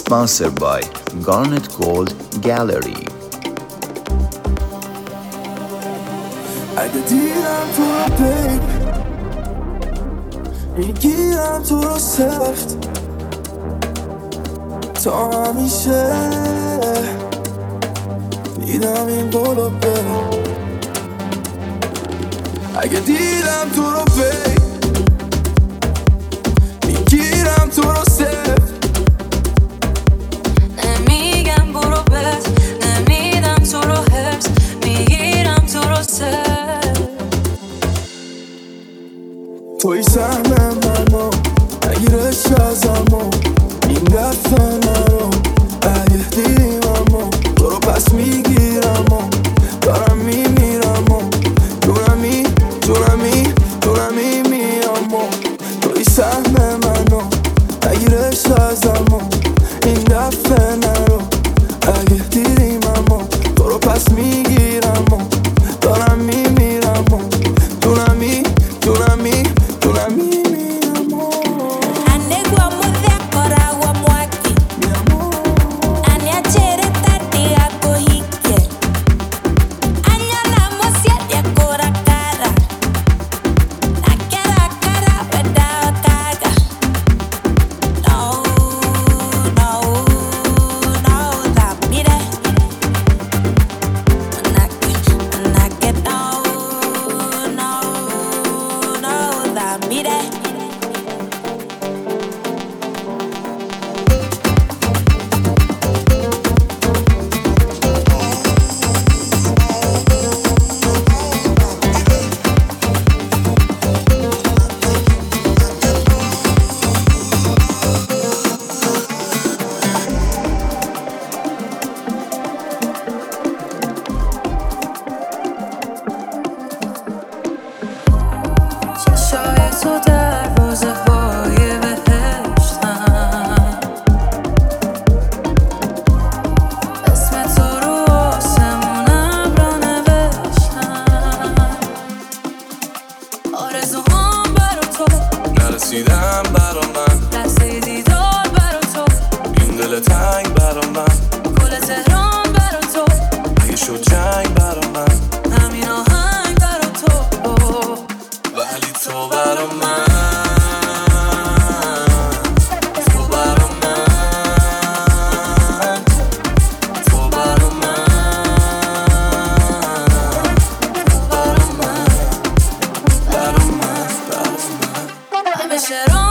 Sponsored by Garnet Gold Gallery. اگه دیدم تو رو بیب میگیرم تو رو سفت تا همیشه دیدم این بولو بره. اگه دیدم تو رو بیب میگیرم تو رو سفت نمیگم برو بس، نمیدم تو رو حرس، میگیرم تو رو سفت. توی سهم منو نگیرش ازمو این دفعه نرو. اگه دیدیم امو تو رو پس میگیرم و دارم میمیرم و جونمی میام و توی سهم منو نگیرش ازمو این دفعه نرو. اگه دیدیم امو تو رو پس میگیرم و دارم میمیرم و جونمی تو دروازه های بهشتم، اسم تو رو آسمونم را نوشتم. آرزوهام برا تو نرسیدم برا من، لحظه دیدار برا تو این دل تنگ برا من، گل تهران برا تو اگه شد جنگ برا من، همین آهنگ برا تو ولی تو برا من، همیشه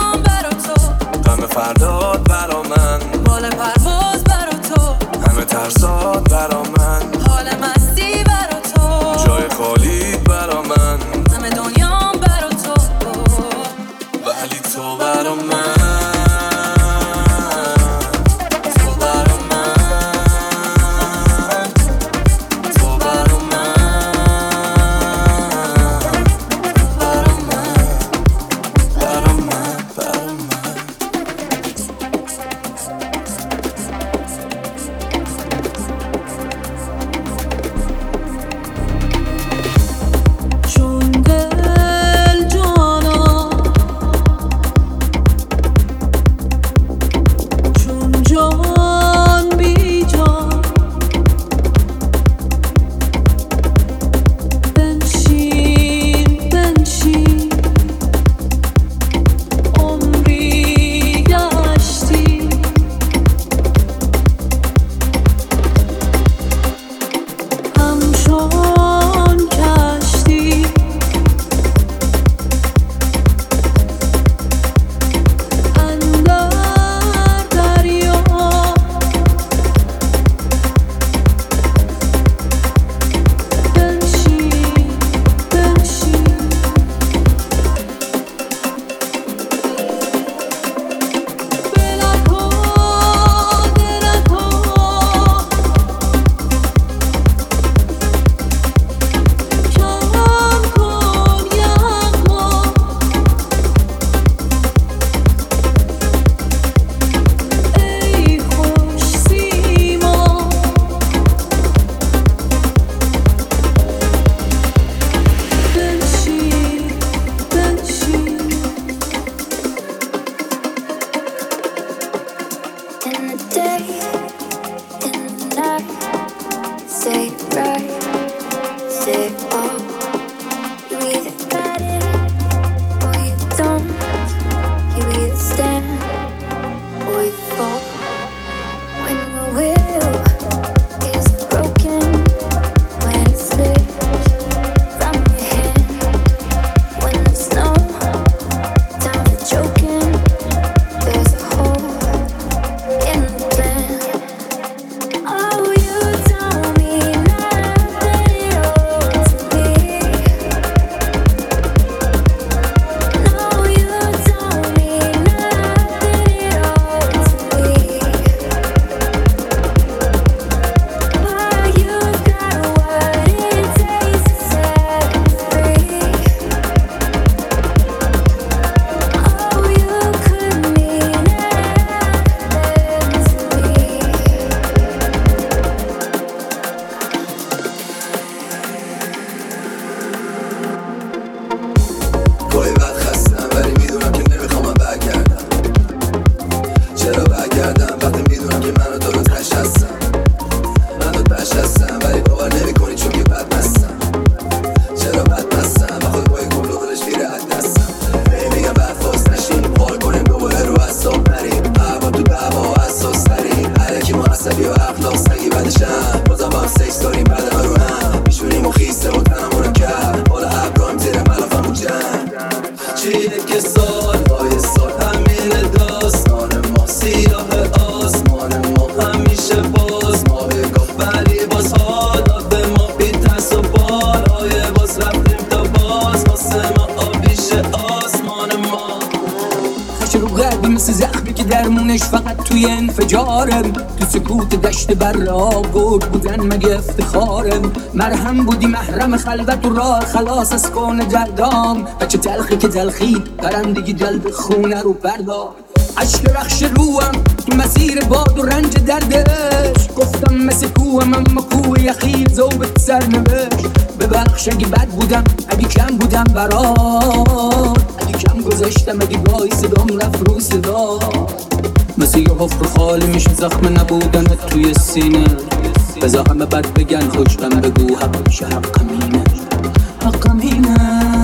درمونش فقط توی انفجارم. تو سکوت دشت بر آگور بودن مگه افتخارم. مرهم بودی محرم خلوت و راه خلاص از کون جردام. بچه تلخی که تلخی پرندگی جلب خونه رو بردار. عشق رخش روم تو مسیر باد و رنج دردش. گفتم مثل کوهم اما کوه یخید زوبت سرنوشت. ببخش اگه بد بودم اگه کم بودم برات. اگه کم گذاشتم اگه گاهی صدام رفت رو صدا. مثل یه حفر خالی میشه زخم نبودنت توی سینه. بذار همه بد بگن خوشم بگو حق میشه حقم اینه. حقم اینه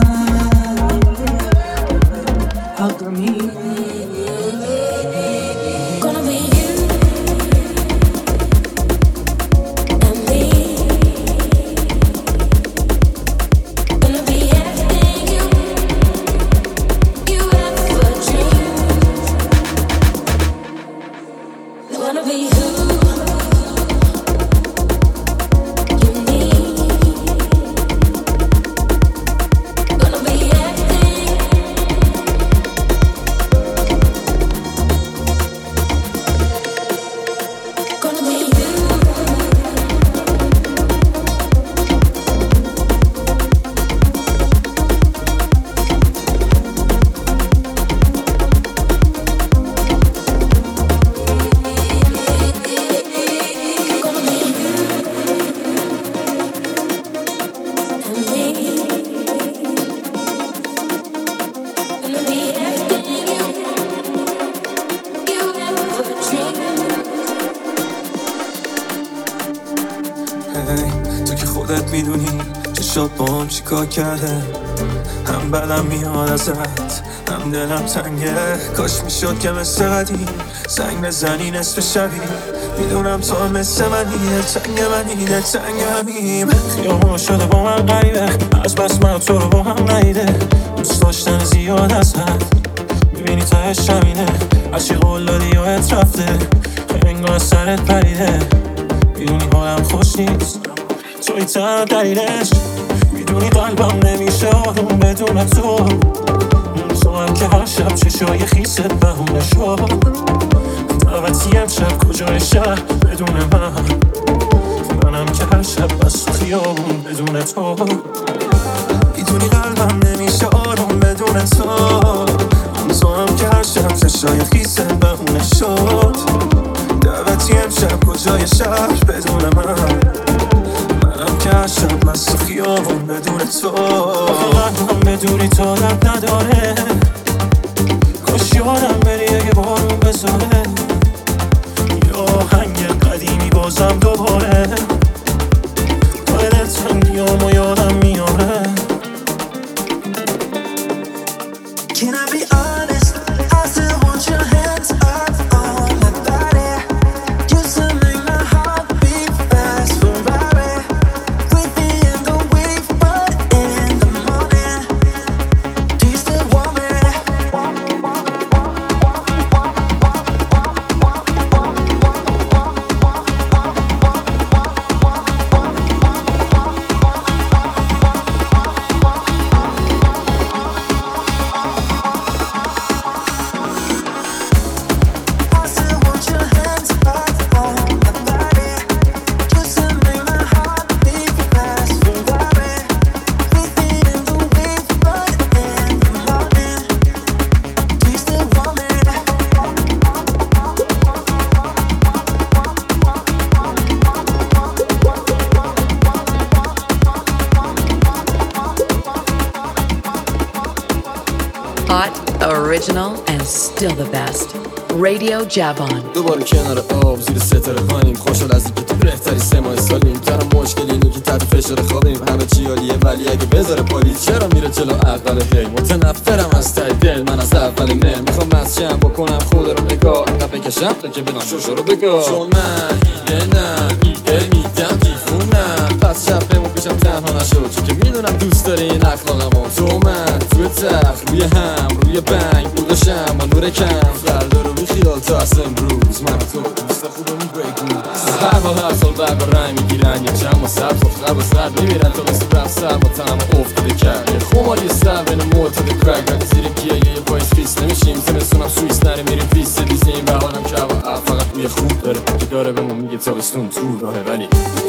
حقم اینه. تو که خودت میدونی چشات با هم چیکار کرده. هم بدم میاد ازت هم دلم تنگه. کاش میشد که مثل قدیم سنگ بزنی نصف شبی. میدونم تو هم مثل منی تنگ منی تنگ همیم. خیابون شده با من غریبه از بس من تو رو با هم نیده. دوست داشتن زیاد از حد میبینی تهش همینه. هرچی قول دادی یادت رفته انگار سرت پریده. میدونی حالم خوش نیست توی تنها دلیلش. میدونی قلبم نمیشه آروم بدون تو. تو هم که هر شب چشای خیست بهونه شد. دعوتی امشب کجای شهر بدون منم که هر شب بس خیابون بدون تو. میدونی قلبم نمیشه آروم بدون تو. تو هم که هر شب چشای خیست بهونه شد. دعوتی امشب کجای شهر بدون منم که هر شب مست خیابون بدون تو. قلبم بدونی تو درد نداره. کاش یادم بری اگه بارون بزاره. یا آهنگ قدیمی بازم دوباره. دلت تنگیام و یادم میاره. Can I be honest? I still want your hands up on my body. Used to make my heart beat fast Ferrari. With me in the wave, but in the morning. Do you still want me? Hot, original, and still the best. Radio Javon. دوباره کنار آب زیر ستاره پاییم. خوشحال از اینکه تو بهتری 3 ماه سالیم. تنها مشکل اینه که تحت فشار خوابیم. همه چی عالیه ولی اگه بذاره پلیس چرا میره جلو اول هی. متنفرم از ته دل من از اول مل. میخوام مسجم بکنم خود رو نگاه انقدر بکشم تا که بدم شوشو رو بگاه. چون من ایده میدم دیفونم. پس شب بمون پیشم تنها نشد چون که میدونم دوست داری این اخلاقمو. تو من توی تخت روی هم روی بنگ بودشم با نور کم. فردا رو بی خیال تا از امروز من تو دوست خودمون بگو. هر حال هر سال برق رنگ میگیرن. یه چند و سبز و سرد میمیرن تا مثل رفت سر با تنم افتاده کرد. یه خمالی سر بین معتاد کرک ولی زیر گیه یه پایز خیست نمیشیم. زمستونم سویس نره میریم پیست دیزنیم. داره بهمون میگه تابستون تو راهه ولی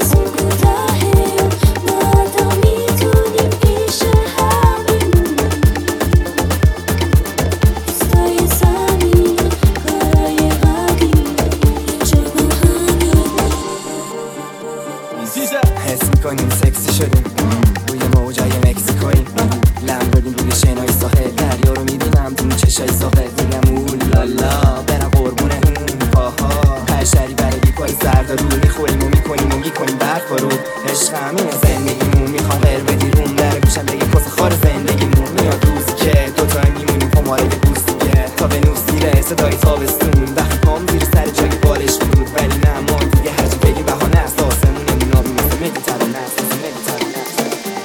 حس میکنیم سکسی شدیم روی موجای مکزیکوییم لم دادیم روی شنای ساحل دریا رو میبینم تو چشای ساحل میگم اولالا برم قربونه اون پاها پرشری برای بیپای سردارو میخوریم و میکنیم برف رو عشق همینه زندگیمون میخوام غیر بدی روم در گوشم بگه کس خار زندگیمون میاد روزی که دوتای میمونیم پماره بوستیگه تا به نوز دیره صدای تابستون وقتی پام زیر سر جای بالش بود ولی نه ما دیگه هرچی بگی بهانه است آسمون نابی مثل مدیترانه است مثل مدیترانه است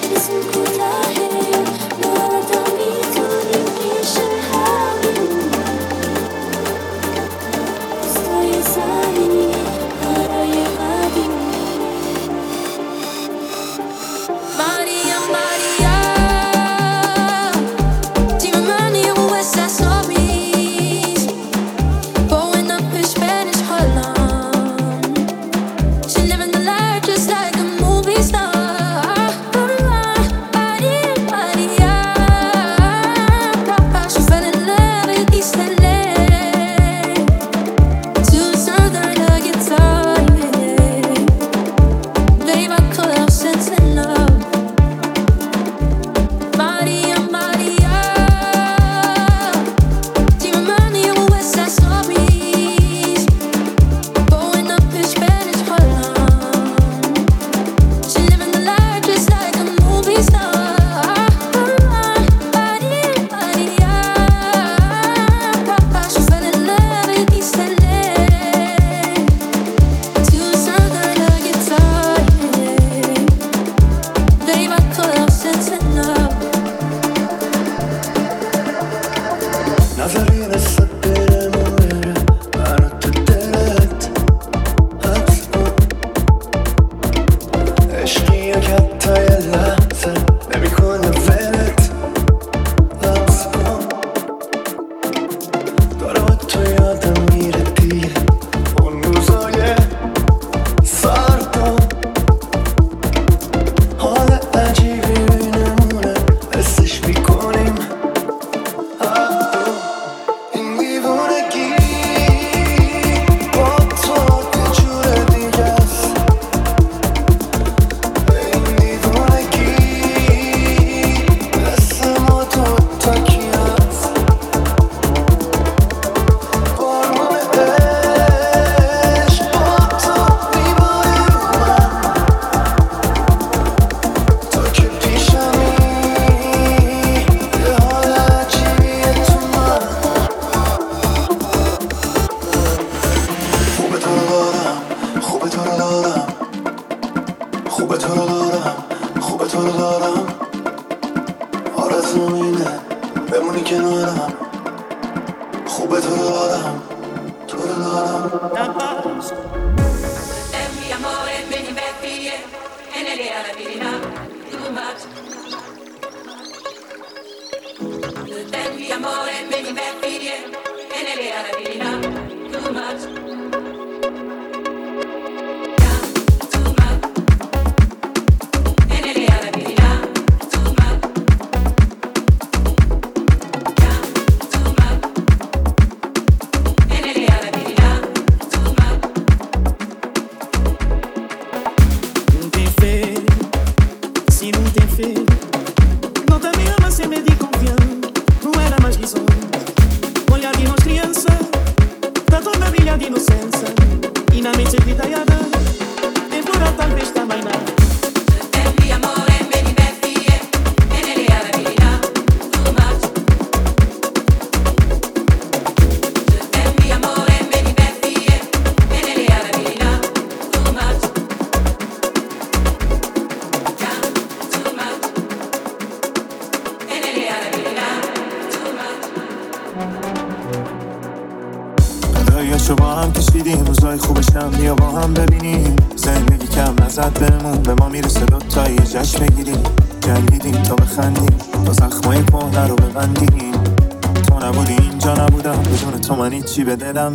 رو با هم کشیدیم روزای خوبش هم بیا با هم ببینیم زندگی کم نزد بهمون به ما میرسه دوتایی جشن بگیریم جنگیدیم تا بخندیم تا زخمای کهنه رو ببندیم تو نبودی اینجا نبودم بدون تو من هیچی به دلم نی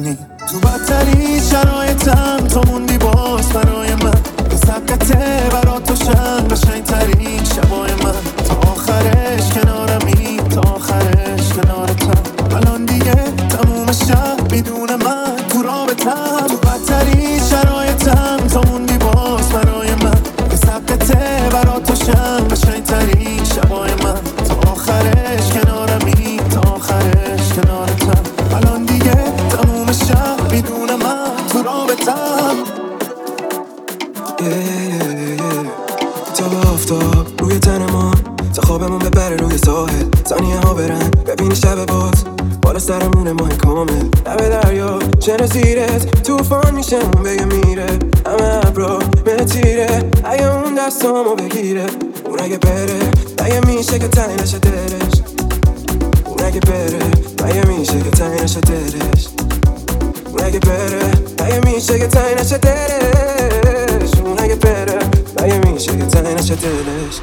تو بدترین شرایطم تو موندی باز برای من، به سبقته برا تو شن قشنگترین شبای من. تا آخرش کنارمی، تا آخرش کنارتم. الان دیگه تموم شب میدونه من تو رابطم. تو بدترین شرایطم تو موندی باز برای من، به سبقته برا تو شن قشنگترین شبای من. تا آخرش کنارمی، تا آخرش کنارتم. الان دیگه تموم شب میدونه من تو رابطم. تا آفتاب روی تن ما، تا خوابمون ببره روی ساحل. ثانیه ها برن ببینی شب باز بالا سرمون ماه کامل. لب دریا چن زیرت توفان میشه اون بگه میره. همه ابرا به تیره اگه اون دستامو بگیره. اون اگه بره اگه میشه که تنی نشه دلش. اون اگه بره اگه میشه که تنی نشه دلش. اون اگه بره اگه میشه که تنی نشه دلش. اون اگه بره اگه میشه که تنی نشه دلش.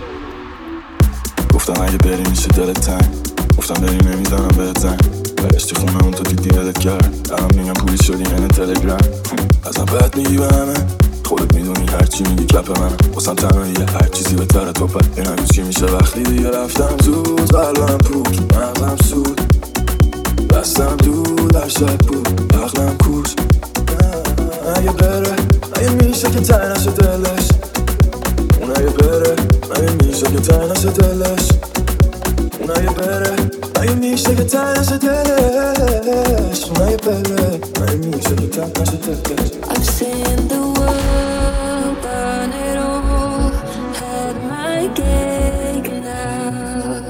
گفتم اگه بری میشه دلت تنگ. گفتم بری نمیزنم بهت زنگ. برشتی خونه اون تو دیدی ولت کرد. الان میگم پولی شدی یعنی تلگرام. ازم بد میگی به همه، خودت میدونی هرچی میگی کپ منم. واسم تنهاییه هر چیزی بهتره تو پد. این هنوز چی میشه وقتی دیگه رفتم زود. قلبم پود مغزم سود، دستم دود هر شب بود عقلم کوش. اگه بره اگه میشه که تنی نشه دلش. اون اگه بره اگه میشه که تنی نشه دلش. اون اگه بره اگه میشه که تنی نشه دلش. اون اگه بره اگه میشه که تنی نشه دلش. I've seen the world burn it all, had my cake now.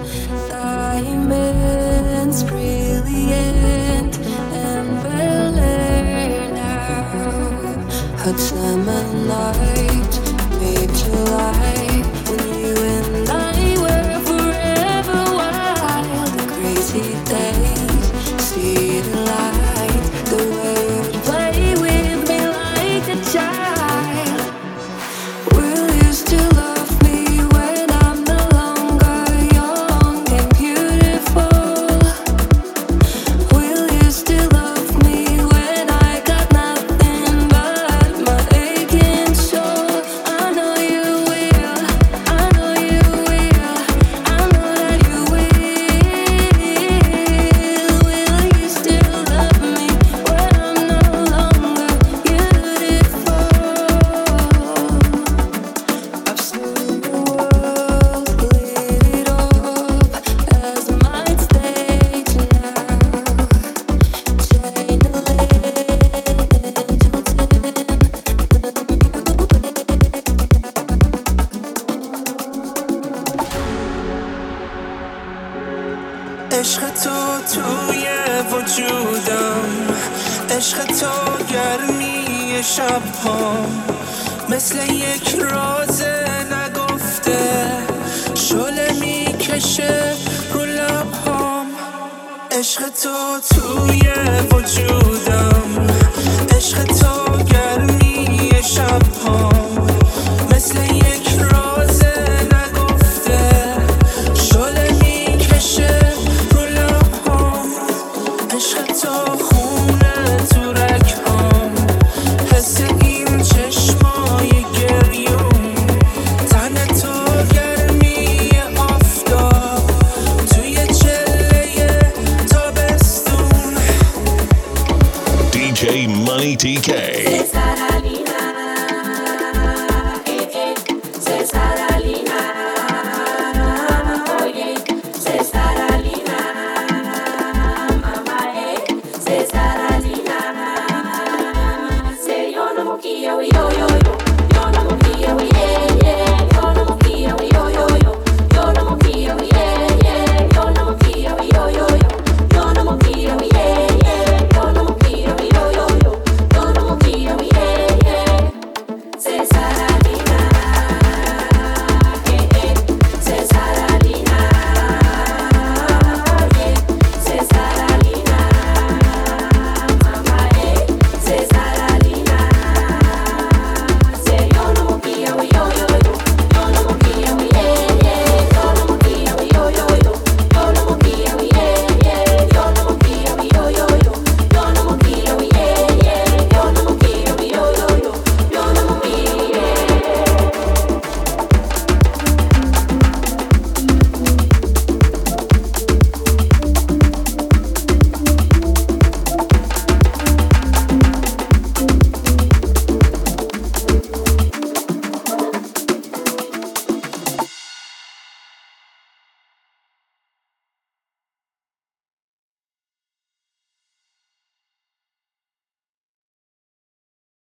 Diamonds brilliant and Bel-Air now. Hot summer night, mid-July, when you and I were forever wild. The crazy days, see the light, the way you play with me like a child. Will you still love me when I'm no longer young and beautiful? Will you still love me when I got nothing but my aching soul? I know you will, I know you will, I know that you will. Will you still love me when I'm no longer beautiful? I've seen the world lit up as my stage now. Chain a عشق تو توی وجودم، عشق تو گرمی شب‌هام، مثل یک راز نگفته شعله میکشه رو لب‌هام. عشق تو توی وجودم، عشق تو گرمی شب‌هام،